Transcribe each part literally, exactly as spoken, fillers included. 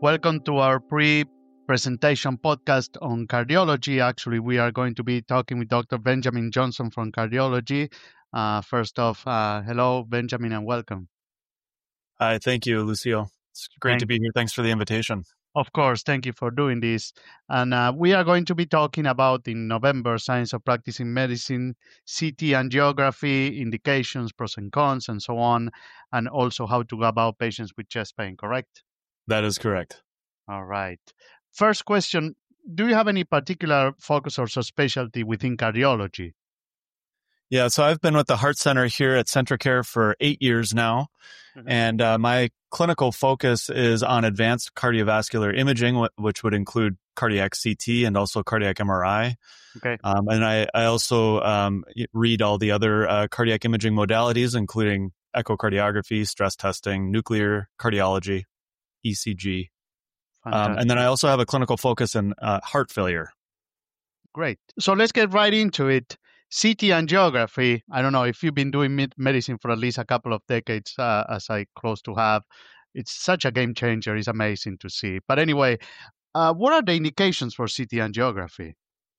Welcome to our pre-presentation podcast on cardiology. Actually, we are going to be talking with Doctor Benjamin Johnson from cardiology. Uh, first off, uh, hello, Benjamin, and welcome. Hi, thank you, Lucio. It's great Thank to be here. Thanks for the invitation. Of course, thank you for doing this. And uh, we are going to be talking about, in November, Science of Practicing Medicine, C T angiography, indications, pros and cons, and so on, and also how to go about patients with chest pain, correct? That is correct. All right. First question, do you have any particular focus or subspecialty within cardiology? Yeah, so I've been with the Heart Center here at CentraCare for eight years now, mm-hmm. and uh, my clinical focus is on advanced cardiovascular imaging, which would include cardiac C T and also cardiac M R I. Okay. Um, and I, I also um, read all the other uh, cardiac imaging modalities, including echocardiography, stress testing, nuclear cardiology, E C G. Um, and then I also have a clinical focus in uh, heart failure. Great. So let's get right into it. C T angiography, I don't know if you've been doing medicine for at least a couple of decades, uh, as I close to have. It's such a game changer. It's amazing to see. But anyway, uh, what are the indications for C T angiography?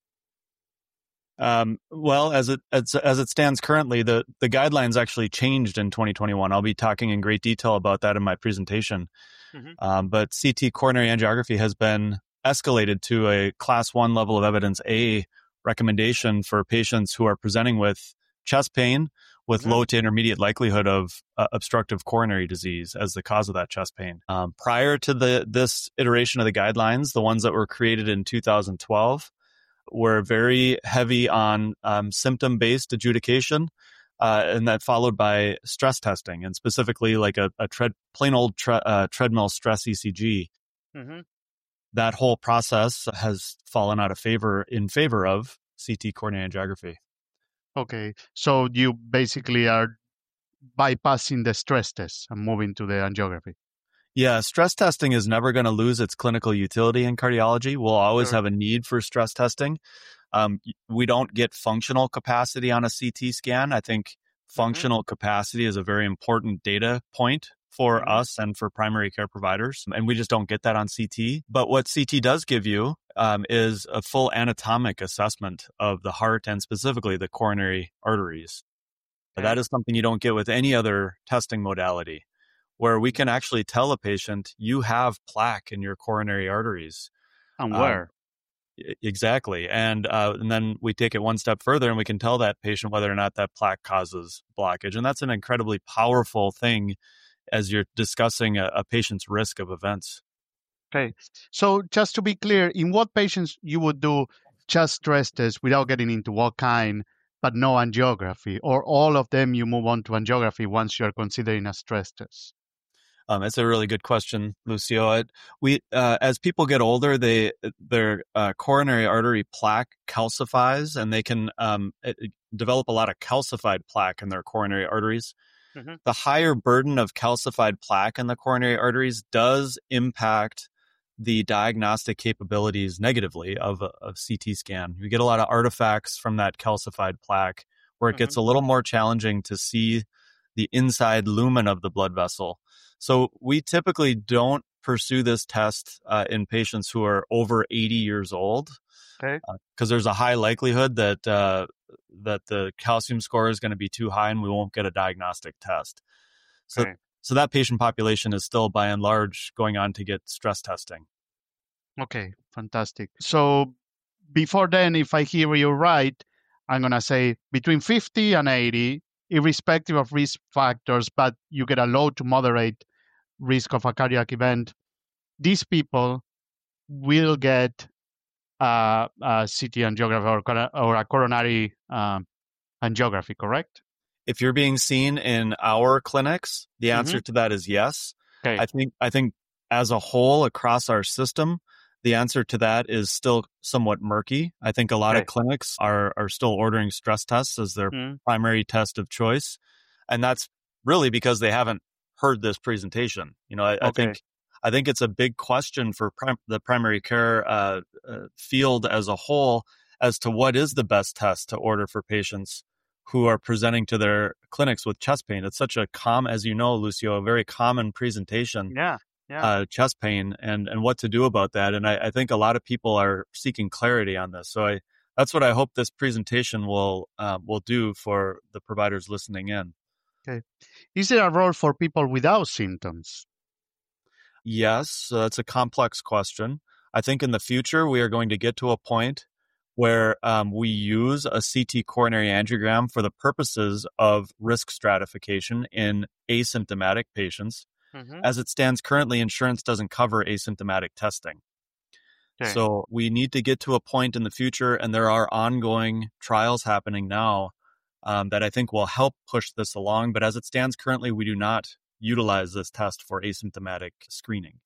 Um, well, as it as, as it stands currently, the, the guidelines actually changed in twenty twenty-one. I'll be talking in great detail about that in my presentation. Mm-hmm. Um, but C T coronary angiography has been escalated to a class one level of evidence A recommendation for patients who are presenting with chest pain with mm-hmm. low to intermediate likelihood of uh, obstructive coronary disease as the cause of that chest pain. Um, prior to the this iteration of the guidelines, the ones that were created in two thousand twelve were very heavy on um, symptom-based adjudication, uh, and that followed by stress testing, and specifically like a, a tread, plain old tre- uh, treadmill stress E C G. Mm-hmm. That whole process has fallen out of favor in favor of C T coronary angiography. Okay, so you basically are bypassing the stress test and moving to the angiography. Yeah, stress testing is never going to lose its clinical utility in cardiology. We'll always sure. have a need for stress testing. Um, we don't get functional capacity on a C T scan. I think functional mm-hmm. capacity is a very important data point for mm-hmm. us and for primary care providers. And we just don't get that on C T. But what C T does give you um, is a full anatomic assessment of the heart and specifically the coronary arteries. Okay. That is something you don't get with any other testing modality, where we can actually tell a patient, you have plaque in your coronary arteries. And where? Um, exactly. And, uh, and then we take it one step further and we can tell that patient whether or not that plaque causes blockage. And that's an incredibly powerful thing as you're discussing a, a patient's risk of events. Okay. So just to be clear, in what patients you would do chest stress tests without getting into what kind, but no angiography, or all of them you move on to angiography once you're considering a stress test? Um, that's a really good question, Lucio. It, we, uh, as people get older, they their uh, coronary artery plaque calcifies, and they can um, it, develop a lot of calcified plaque in their coronary arteries. Mm-hmm. The higher burden of calcified plaque in the coronary arteries does impact the diagnostic capabilities negatively of a of C T scan. You get a lot of artifacts from that calcified plaque where it mm-hmm. gets a little more challenging to see the inside lumen of the blood vessel. So we typically don't pursue this test uh, in patients who are over eighty years old, okay, because uh, there's a high likelihood that uh, that the calcium score is going to be too high and we won't get a diagnostic test. So, okay. so that patient population is still by and large going on to get stress testing. Okay, fantastic. So before then, if I hear you right, I'm going to say between fifty and eighty, irrespective of risk factors, but you get a low to moderate risk of a cardiac event, these people will get uh, a C T angiography or, or a coronary um, angiography, correct? If you're being seen in our clinics, the answer mm-hmm. to that is yes. Okay. I think I think as a whole across our system, the answer to that is still somewhat murky. I think a lot okay. of clinics are are still ordering stress tests as their mm-hmm. primary test of choice, and that's really because they haven't heard this presentation. You know, I, okay. I think I think it's a big question for prim- the primary care uh, uh, field as a whole as to what is the best test to order for patients who are presenting to their clinics with chest pain. It's such a common, as you know, Lucio, a very common presentation. Yeah. Yeah. uh, chest pain and, and what to do about that. And I, I think a lot of people are seeking clarity on this. So I, that's what I hope this presentation will, uh, will do for the providers listening in. Okay. Is there a role for people without symptoms? Yes, so that's a complex question. I think in the future, we are going to get to a point where um, we use a C T coronary angiogram for the purposes of risk stratification in asymptomatic patients. Mm-hmm. As it stands currently, insurance doesn't cover asymptomatic testing. Okay. So we need to get to a point in the future, and there are ongoing trials happening now um, that I think will help push this along. But as it stands currently, we do not utilize this test for asymptomatic screening.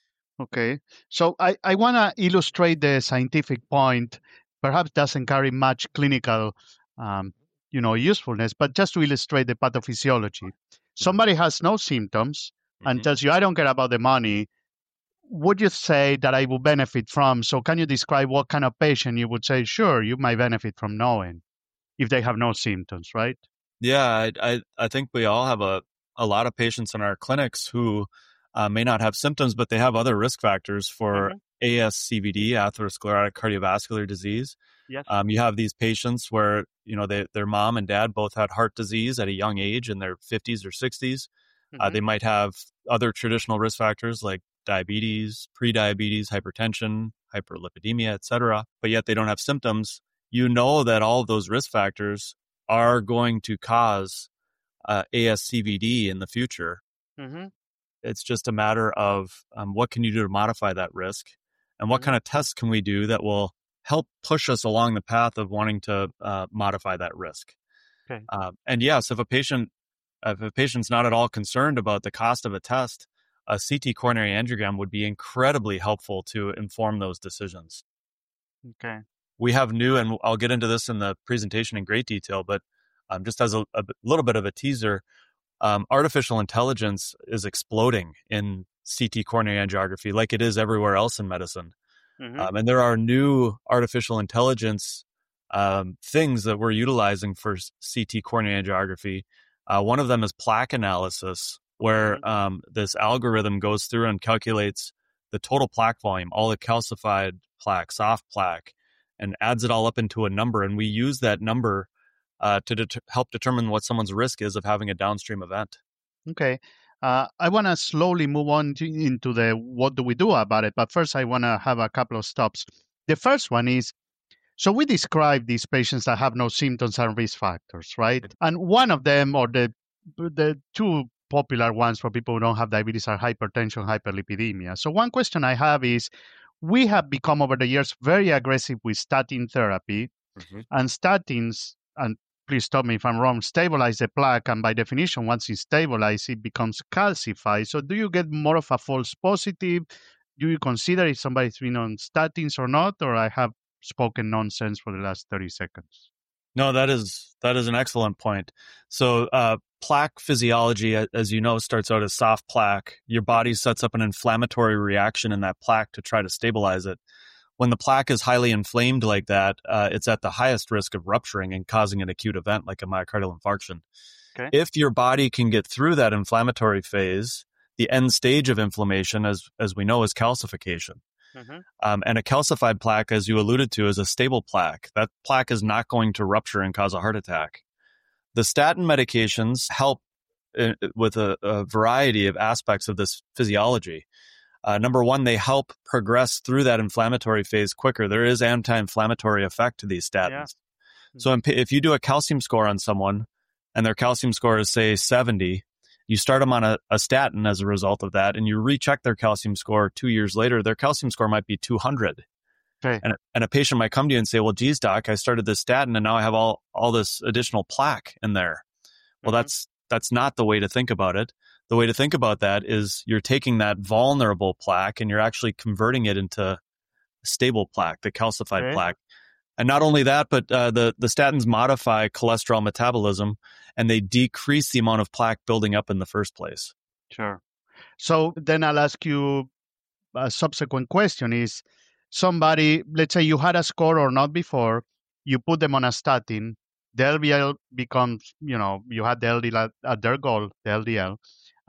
Okay. So I, I want to illustrate the scientific point. Perhaps doesn't carry much clinical, um, you know, usefulness, but just to illustrate the pathophysiology. Somebody has no symptoms and Mm-hmm. tells you, I don't care about the money. Would you say that I will benefit from? So can you describe what kind of patient you would say, sure, you might benefit from knowing if they have no symptoms, right? Yeah, I, I, I think we all have a, a lot of patients in our clinics who uh, may not have symptoms, but they have other risk factors for Mhm. A S C V D, atherosclerotic cardiovascular disease. Yes. Um, you have these patients where, you know, they, their mom and dad both had heart disease at a young age in their fifties or sixties. Uh, Mhm. they might have other traditional risk factors like diabetes, prediabetes, hypertension, hyperlipidemia, et cetera, but yet they don't have symptoms. You know that all of those risk factors are going to cause uh, A S C V D in the future. Mhm. It's just a matter of um, what can you do to modify that risk, and what Mhm. kind of tests can we do that will help push us along the path of wanting to uh, modify that risk. Okay. Uh, and yes, if a patient if a patient's not at all concerned about the cost of a test, a C T coronary angiogram would be incredibly helpful to inform those decisions. Okay. We have new, and I'll get into this in the presentation in great detail, but um, just as a, a little bit of a teaser, um, artificial intelligence is exploding in C T coronary angiography like it is everywhere else in medicine. Mhm. Um, and there are new artificial intelligence um, things that we're utilizing for C T coronary angiography. Uh, one of them is plaque analysis, where Mhm. um, this algorithm goes through and calculates the total plaque volume, all the calcified plaque, soft plaque, and adds it all up into a number. And we use that number uh, to det- help determine what someone's risk is of having a downstream event. Okay. Uh, I want to slowly move on to, into the what do we do about it. But first, I want to have a couple of stops. The first one is, so we describe these patients that have no symptoms and risk factors, right? And one of them, or the the two popular ones for people who don't have diabetes, are hypertension, hyperlipidemia. So one question I have is, we have become over the years very aggressive with statin therapy, Mm-hmm. and statins, and please stop me if I'm wrong, stabilize the plaque, and by definition, once it's stabilized, it becomes calcified. So do you get more of a false positive? Do you consider if somebody's been on statins or not, or I have spoken nonsense for the last thirty seconds? No, that is that is an excellent point. So, uh, plaque physiology, as you know, starts out as soft plaque. Your body sets up an inflammatory reaction in that plaque to try to stabilize it. When the plaque is highly inflamed like that, uh, it's at the highest risk of rupturing and causing an acute event like a myocardial infarction. Okay. If your body can get through that inflammatory phase, the end stage of inflammation, as as we know, is calcification. Mm-hmm. Um, and a calcified plaque, as you alluded to, is a stable plaque. That plaque is not going to rupture and cause a heart attack. The statin medications help uh, with a, a variety of aspects of this physiology. Uh, number one, they help progress through that inflammatory phase quicker. There is anti-inflammatory effect to these statins. Yeah. So if you do a calcium score on someone and their calcium score is, say, seventy, you start them on a, a statin as a result of that, and you recheck their calcium score two years later, their calcium score might be two hundred. Okay. And, and a patient might come to you and say, well, geez, doc, I started this statin and now I have all, all this additional plaque in there. Well, Mhm. that's that's not the way to think about it. The way to think about that is you're taking that vulnerable plaque and you're actually converting it into stable plaque, the calcified Okay. plaque. And not only that, but uh, the, the statins modify cholesterol metabolism and they decrease the amount of plaque building up in the first place. Sure. So then I'll ask you a subsequent question is, somebody, let's say you had a score or not before, you put them on a statin, the L V L becomes, you know, you had the L D L at, at their goal, the L D L,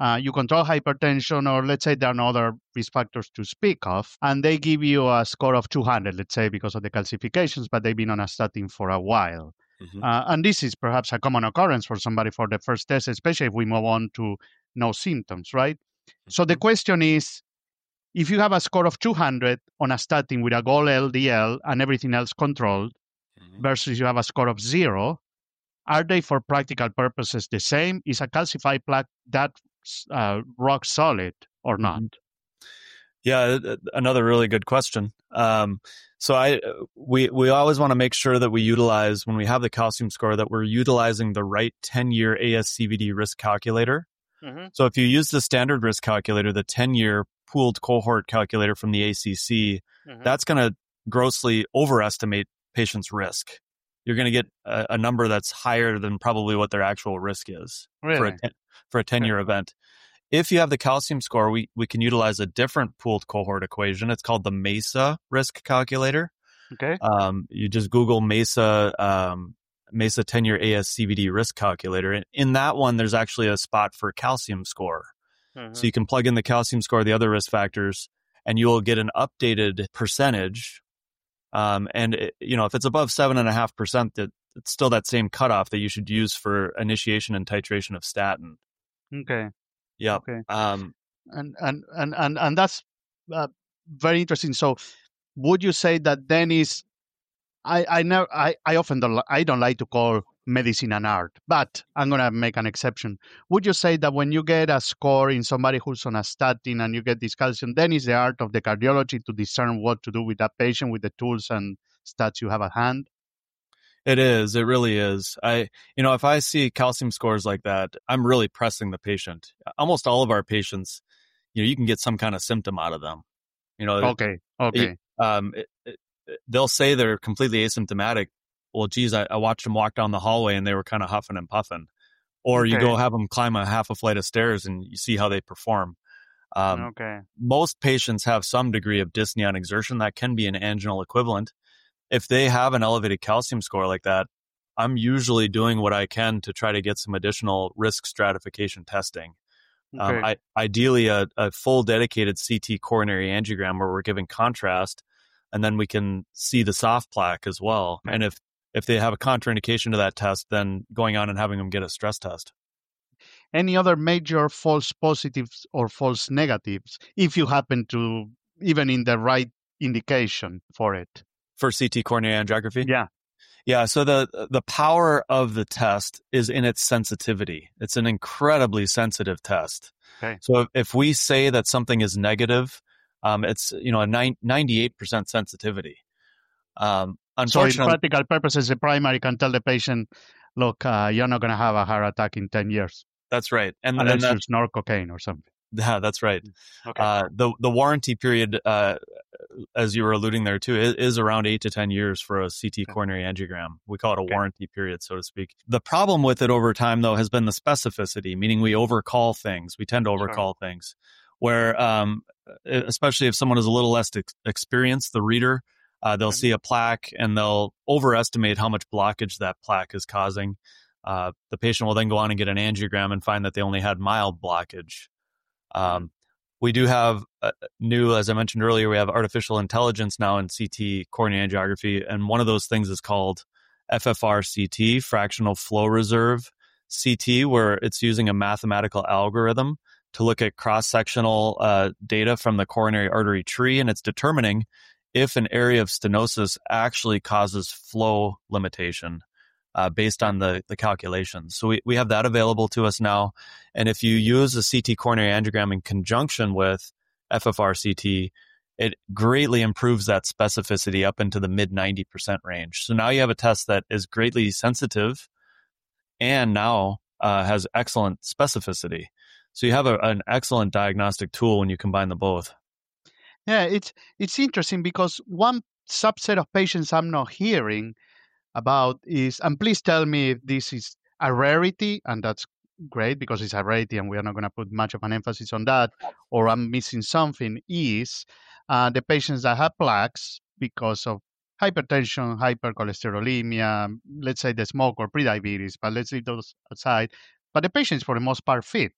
Uh, you control hypertension, or let's say there are no other risk factors to speak of, and they give you a score of two hundred, let's say, because of the calcifications, but they've been on a statin for a while. Mm-hmm. Uh, and this is perhaps a common occurrence for somebody for the first test, especially if we move on to no symptoms, right? Mm-hmm. So the question is, if you have a score of two hundred on a statin with a goal L D L and everything else controlled, mm-hmm. versus you have a score of zero, are they, for practical purposes, the same? Is a calcified plaque that uh, rock solid or not? Yeah, another really good question. Um, so I we we always want to make sure that we utilize, when we have the calcium score, that we're utilizing the right ten-year A S C V D risk calculator. Mm-hmm. So if you use the standard risk calculator, the ten-year pooled cohort calculator from the A C C, mm-hmm. that's going to grossly overestimate patients' risk. You're going to get a, a number that's higher than probably what their actual risk is really? for a ten, for a ten-year okay. event. If you have the calcium score, we, we can utilize a different pooled cohort equation. It's called the MESA risk calculator. Okay. Um, you just Google MESA um, MESA ten-year A S C V D risk calculator. And in that one, there's actually a spot for calcium score. Mm-hmm. So you can plug in the calcium score, the other risk factors, and you will get an updated percentage. Um, and it, you know, if it's above seven and a half percent, that it's still that same cutoff that you should use for initiation and titration of statin. Okay. Yeah. Okay. Um, and, and, and, and, and that's uh, very interesting. So would you say that then is, I, I know, I, I often don't, I don't like to call medicine an art, but I'm going to make an exception. Would you say that when you get a score in somebody who's on a statin and you get this calcium, then is the art of the cardiology to discern what to do with that patient with the tools and stats you have at hand? It is. It really is. I, you know, if I see calcium scores like that, I'm really pressing the patient. Almost all of our patients, you know, you can get some kind of symptom out of them. You know, okay, okay. It, um, it, it, they'll say they're completely asymptomatic. Well, geez, I, I watched them walk down the hallway and they were kind of huffing and puffing. Or okay. you go have them climb a half a flight of stairs and you see how they perform. Um, okay. Most patients have some degree of dyspnea on exertion that can be an anginal equivalent. If they have an elevated calcium score like that, I'm usually doing what I can to try to get some additional risk stratification testing. Okay. Um, I, ideally, a, a full dedicated C T coronary angiogram where we're giving contrast, and then we can see the soft plaque as well. Okay. And if, if they have a contraindication to that test, then going on and having them get a stress test. Any other major false positives or false negatives, if you happen to, even in the right indication for it? For C T coronary angiography? Yeah. Yeah. So the, the power of the test is in its sensitivity. It's an incredibly sensitive test. Okay. So if, if we say that something is negative, um, it's, you know, a nine, ninety-eight percent sensitivity. Um, unfortunately, so in practical purposes, the primary can tell the patient, look, uh, you're not going to have a heart attack in ten years. That's right. And, Unless and that, you snort cocaine or something. Yeah, that's right. Okay. Uh, the the warranty period, uh, as you were alluding there too, is, is around eight to ten years for a C T okay. coronary angiogram. We call it a okay. warranty period, so to speak. The problem with it over time, though, has been the specificity, meaning we overcall things. We tend to overcall sure. things. Where, um, especially if someone is a little less ex- experienced, the reader, uh, they'll mm-hmm. see a plaque and they'll overestimate how much blockage that plaque is causing. Uh, the patient will then go on and get an angiogram and find that they only had mild blockage. Um, we do have uh, new, as I mentioned earlier, we have artificial intelligence now in C T coronary angiography. And one of those things is called F F R C T, fractional flow reserve C T, where it's using a mathematical algorithm to look at cross-sectional uh, data from the coronary artery tree. And it's determining if an area of stenosis actually causes flow limitation. Uh, based on the, the calculations. So we, we have that available to us now. And if you use a C T coronary angiogram in conjunction with F F R C T, it greatly improves that specificity up into the mid ninety percent range. So now you have a test that is greatly sensitive and now uh, has excellent specificity. So you have a, an excellent diagnostic tool when you combine the both. Yeah, it's it's interesting because one subset of patients I'm not hearing about is, and please tell me if this is a rarity, and that's great because it's a rarity and we are not going to put much of an emphasis on that, or I'm missing something, is uh, the patients that have plaques because of hypertension, hypercholesterolemia, let's say the smoke or prediabetes, but let's leave those aside. But the patients, for the most part, fit.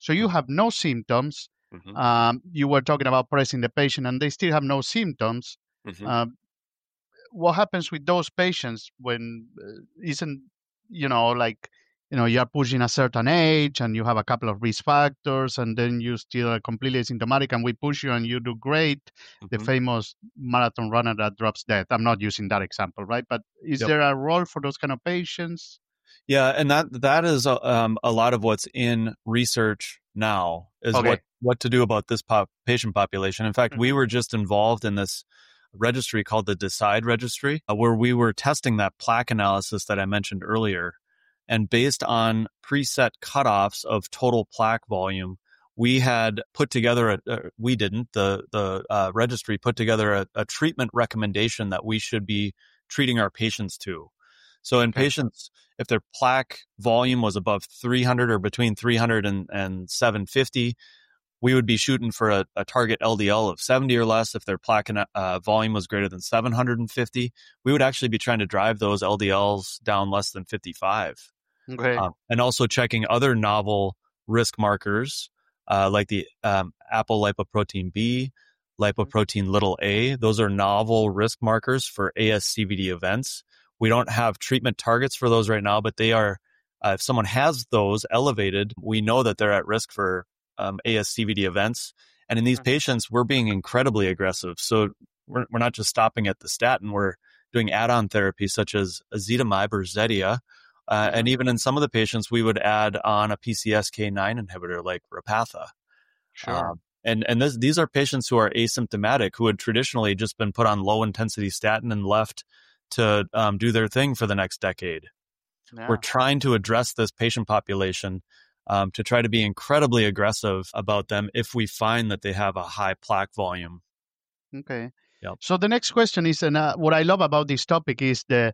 So you have no symptoms. Mm-hmm. Um, you were talking about pressing the patient, and they still have no symptoms. Mm-hmm. Um, what happens with those patients when uh, isn't you know like you know you're pushing a certain age and you have a couple of risk factors and then you still are completely asymptomatic and we push you and you do great, the Mm-hmm. famous marathon runner that drops dead. I'm not using that example, right? But is Yep. there a role for those kind of patients? Yeah, and that that is uh, um, a lot of what's in research now is Okay. what what to do about this pop, patient population. In fact, Mhm. we were just involved in this registry called the DECIDE registry, uh, where we were testing that plaque analysis that I mentioned earlier. And based on preset cutoffs of total plaque volume, we had put together a, uh, we didn't, the, the uh, registry put together a, a treatment recommendation that we should be treating our patients to. So in Okay. patients, if their plaque volume was above three hundred or between three hundred and, and seven fifty, we would be shooting for a, a target L D L of seventy or less. If their plaque uh, volume was greater than seven hundred fifty, we would actually be trying to drive those L D Ls down less than fifty-five. Okay. Um, and also checking other novel risk markers uh, like the um, apolipoprotein B, lipoprotein little a. Those are novel risk markers for A S C V D events. We don't have treatment targets for those right now, but they are, uh, if someone has those elevated, we know that they're at risk for um, A S C V D events. And in these Mhm. patients, we're being incredibly aggressive. So we're, we're not just stopping at the statin, we're doing add-on therapy such as ezetimibe or Zetia. Uh, Mhm. and even in some of the patients, we would add on a P C S K nine inhibitor like Repatha. Sure. Um, and and this, these are patients who are asymptomatic, who had traditionally just been put on low-intensity statin and left to um, do their thing for the next decade. Yeah. We're trying to address this patient population um, to try to be incredibly aggressive about them if we find that they have a high plaque volume. Okay. Yep. So the next question is, and uh, what I love about this topic is the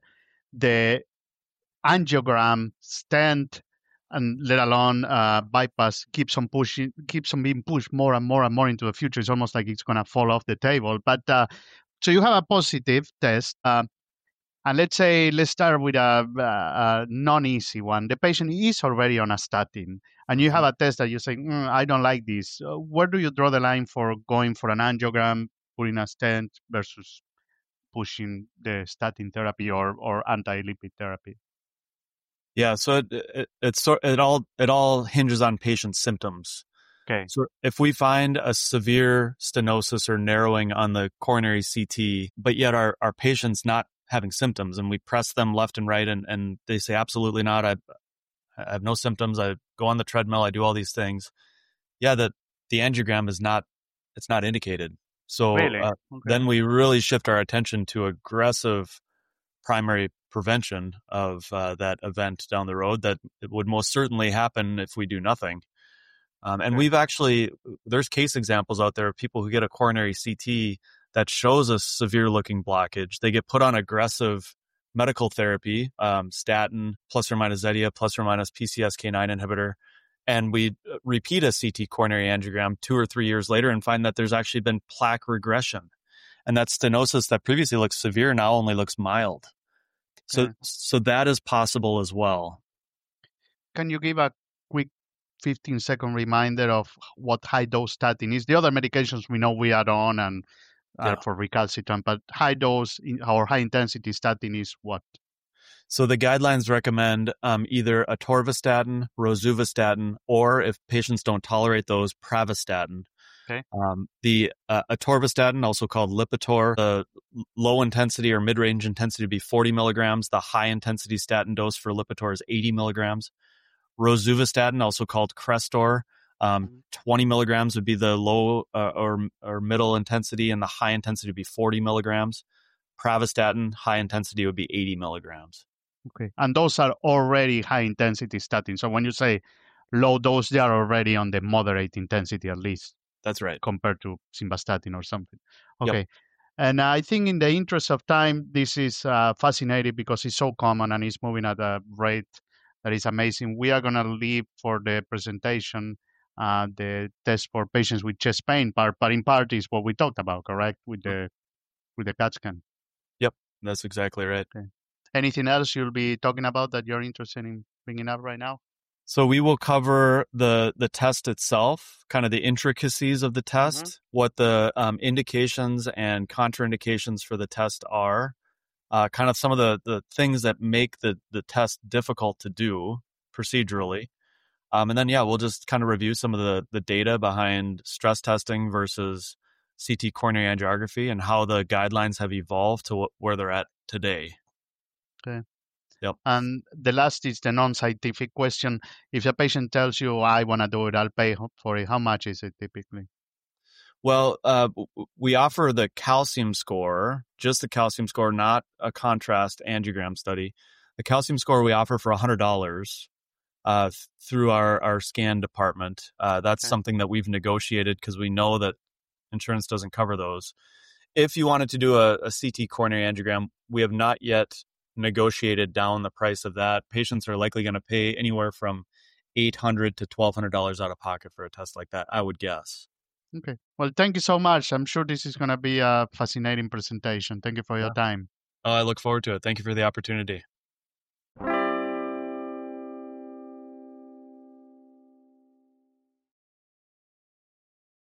the angiogram stent and let alone uh, bypass keeps on pushing, keeps on being pushed more and more and more into the future. It's almost like it's going to fall off the table. But uh, so you have a positive test, uh, and let's say let's start with a, a, a non-easy one. The patient is already on a statin, and you have a test that you say, mm, I don't like this. Uh, where do you draw the line for going for an angiogram, putting a stent versus pushing the statin therapy or or anti-lipid therapy? Yeah, so it, it it's sort it all it all hinges on patient symptoms. Okay. So if we find a severe stenosis or narrowing on the coronary C T, but yet our, our patient's not having symptoms, and we press them left and right, and, and they say, absolutely not, I, I have no symptoms, I go on the treadmill, I do all these things. Yeah, the, the angiogram is not, it's not indicated. So Really? uh, Okay. then we really shift our attention to aggressive primary prevention of uh, that event down the road that it would most certainly happen if we do nothing. Um, and Okay. we've actually, there's case examples out there of people who get a coronary C T that shows a severe looking blockage. They get put on aggressive medical therapy, um, statin, plus or minus Zetia, plus or minus P C S K nine inhibitor. And we repeat a C T coronary angiogram two or three years later and find that there's actually been plaque regression. And that stenosis that previously looked severe now only looks mild. So, Okay. so that is possible as well. Can you give a quick fifteen second reminder of what high dose statin is? The other medications we know we add on and are Yeah. for recalcitrant, but high dose in, or high intensity statin is what? So the guidelines recommend um, either atorvastatin, rosuvastatin, or if patients don't tolerate those, pravastatin. Okay. Um, the uh, atorvastatin, also called Lipitor, the low intensity or mid-range intensity would be forty milligrams. The high intensity statin dose for Lipitor is eighty milligrams. Rosuvastatin, also called Crestor, um, Mhm. twenty milligrams would be the low uh, or or middle intensity, and the high intensity would be forty milligrams. Pravastatin, high intensity would be eighty milligrams. Okay. And those are already high intensity statins. So when you say low dose, they are already on the moderate intensity at least That's right. compared to simvastatin or something. Yep. Okay. And I think in the interest of time, this is uh, fascinating because it's so common and it's moving at a rate that is amazing. We are going to leave for the presentation uh, the test for patients with chest pain part, but in part is what we talked about, correct? With the with the CAT scan. Yep, that's exactly right. Okay. Anything else you'll be talking about that you're interested in bringing up right now? So we will cover the the test itself, kind of the intricacies of the test, mm-hmm. what the um, indications and contraindications for the test are, uh, kind of some of the, the things that make the, the test difficult to do procedurally. Um, and then, yeah, we'll just kind of review some of the, the data behind stress testing versus C T coronary angiography and how the guidelines have evolved to wh- where they're at today. Okay. Yep. And the last is the non-scientific question. If a patient tells you, I want to do it, I'll pay for it, how much is it typically? Well, uh, we offer the calcium score, just the calcium score, not a contrast angiogram study. The calcium score we offer for one hundred dollars uh, through our, our scan department. Uh, that's okay. Something that we've negotiated because we know that insurance doesn't cover those. If you wanted to do a, a C T coronary angiogram, we have not yet negotiated down the price of that. Patients are likely going to pay anywhere from eight hundred dollars to twelve hundred dollars out of pocket for a test like that, I would guess. Okay. Well, thank you so much. I'm sure this is going to be a fascinating presentation. Thank you for yeah. your time. Oh, I look forward to it. Thank you for the opportunity.